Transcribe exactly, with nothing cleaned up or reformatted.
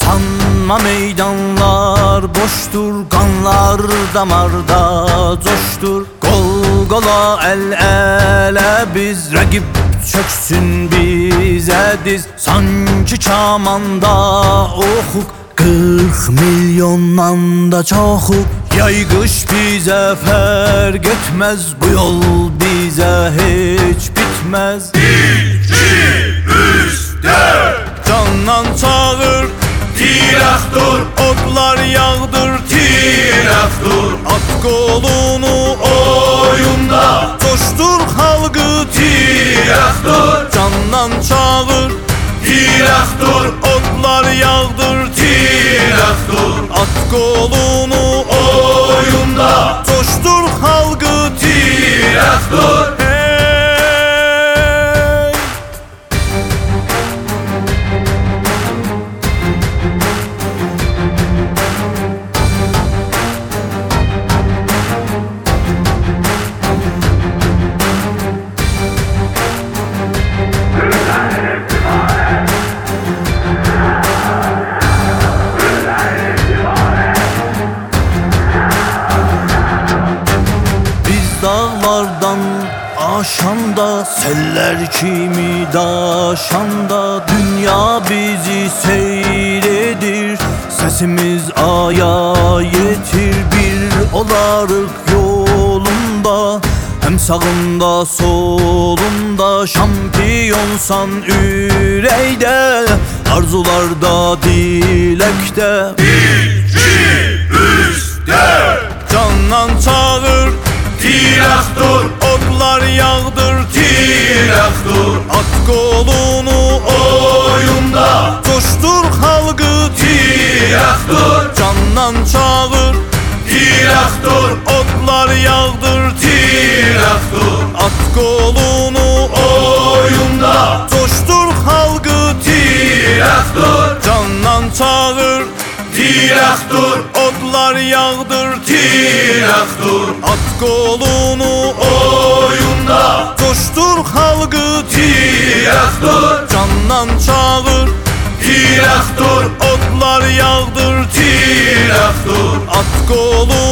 Sanma meydanlar boştur, kanlar damarda coştur. Kol kola el ele biz, rakip çöksün bize diz. Sanki çamanda okuk, kırk milyondan da çokuk. Yay kış bize fark etmez, bu yol bize hiç bitmez. Bir, iki, üç, dört. Candan çağır, Tiraktur, oklar yağdır, tiraktur. at kolunu Oyunda coştur halkı. tiraktur, Candan çağır, tiraktur, oklar yağdır, tiraktur. at kolunu Oyunda coştur halkı. tiraktur. Hey! Dağlardan aşanda, seller kimi daşanda. Dünya bizi seyredir, sesimiz aya yetir. Bir olarık yolunda, hem sağında solunda. Şampiyonsan üreyde, arzularda dilekte. Bir, iki, üç, dört. Candan çağır, Tiraktur, oklar yağdır, tiraktur. at kolunu Oyunda coştur halkı. tiraktur, Candan çağır, tiraktur, oklar yağdır, tiraktur. at kolunu Oyunda coştur halkı. tiraktur, Candan çağır, tiraktur, oklar yağdır, tiraktur. at kolunu Oyunda coştur halkı. tiraktur, Candan çağır, tiraktur, oklar yağdır, tiraktur. at kolunu